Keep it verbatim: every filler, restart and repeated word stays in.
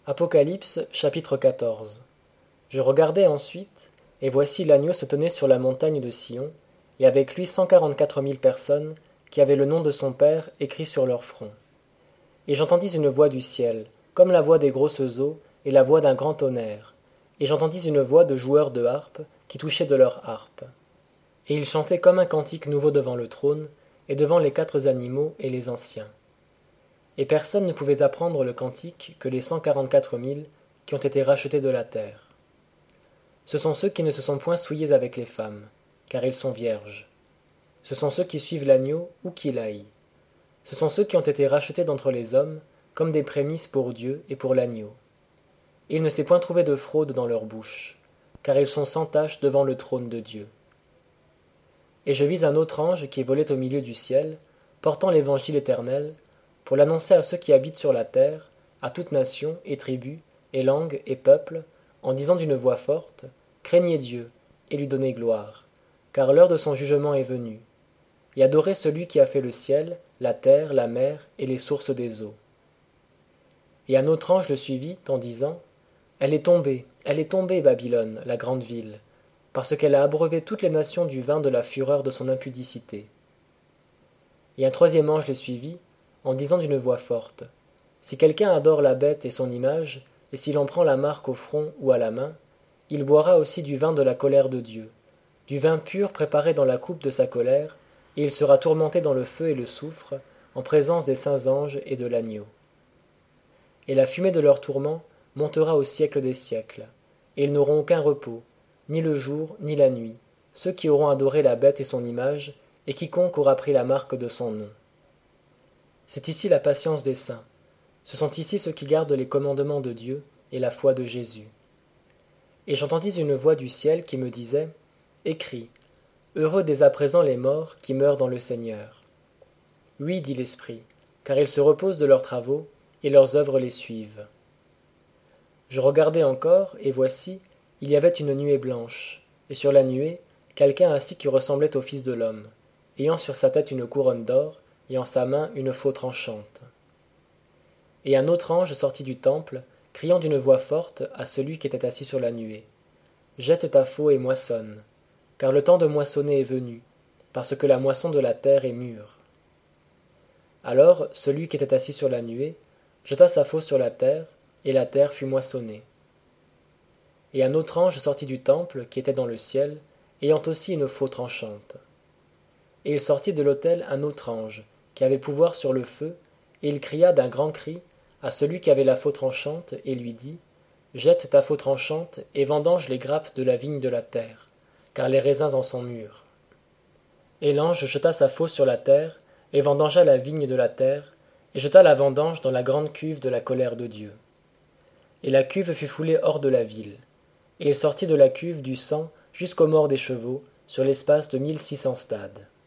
Apocalypse chapitre quatorze. Je regardai ensuite, et voici l'agneau se tenait sur la montagne de Sion, et avec lui cent quarante-quatre mille personnes, qui avaient le nom de son Père écrit sur leur front. Et j'entendis une voix du ciel, comme la voix des grosses eaux, et la voix d'un grand tonnerre, et j'entendis une voix de joueurs de harpe, qui touchaient de leurs harpes. Et ils chantaient comme un cantique nouveau devant le trône, et devant les quatre animaux et les anciens. Et personne ne pouvait apprendre le cantique que les cent quarante-quatre mille qui ont été rachetés de la terre. Ce sont ceux qui ne se sont point souillés avec les femmes, car ils sont vierges. Ce sont ceux qui suivent l'agneau ou qui l'aillent. Ce sont ceux qui ont été rachetés d'entre les hommes, comme des prémices pour Dieu et pour l'agneau. Et il ne s'est point trouvé de fraude dans leur bouche, car ils sont sans tache devant le trône de Dieu. Et je vis un autre ange qui volait au milieu du ciel, portant l'évangile éternel, pour l'annoncer à ceux qui habitent sur la terre, à toute nation et tribu, et langue et peuple, en disant d'une voix forte, « Craignez Dieu, et lui donnez gloire, car l'heure de son jugement est venue, et adorez celui qui a fait le ciel, la terre, la mer et les sources des eaux. » Et un autre ange le suivit, en disant, « Elle est tombée, elle est tombée, Babylone, la grande ville, parce qu'elle a abreuvé toutes les nations du vin de la fureur de son impudicité. » Et un troisième ange les suivit, en disant d'une voix forte, « Si quelqu'un adore la bête et son image, et s'il en prend la marque au front ou à la main, il boira aussi du vin de la colère de Dieu, du vin pur préparé dans la coupe de sa colère, et il sera tourmenté dans le feu et le soufre, en présence des saints anges et de l'agneau. Et la fumée de leur tourment montera au siècle des siècles, et ils n'auront aucun repos, ni le jour ni la nuit, ceux qui auront adoré la bête et son image, et quiconque aura pris la marque de son nom. C'est ici la patience des saints. Ce sont ici ceux qui gardent les commandements de Dieu et la foi de Jésus. Et j'entendis une voix du ciel qui me disait, « Écris, heureux dès à présent les morts qui meurent dans le Seigneur. » Oui, dit l'Esprit, car ils se reposent de leurs travaux, et leurs œuvres les suivent. Je regardai encore, et voici, il y avait une nuée blanche, et sur la nuée, quelqu'un assis qui ressemblait au Fils de l'homme, ayant sur sa tête une couronne d'or, et en sa main une faux tranchante. Et un autre ange sortit du temple, criant d'une voix forte à celui qui était assis sur la nuée, « Jette ta faux et moissonne, car le temps de moissonner est venu, parce que la moisson de la terre est mûre. » Alors celui qui était assis sur la nuée jeta sa faux sur la terre, et la terre fut moissonnée. Et un autre ange sortit du temple qui était dans le ciel, ayant aussi une faux tranchante. Et il sortit de l'autel un autre ange, qui avait pouvoir sur le feu, et il cria d'un grand cri à celui qui avait la faux tranchante, et lui dit, « Jette ta faux tranchante, et vendange les grappes de la vigne de la terre, car les raisins en sont mûrs. » Et l'ange jeta sa faux sur la terre, et vendangea la vigne de la terre, et jeta la vendange dans la grande cuve de la colère de Dieu. Et la cuve fut foulée hors de la ville, et il sortit de la cuve du sang jusqu'aux morts des chevaux, sur l'espace de mille six cents stades.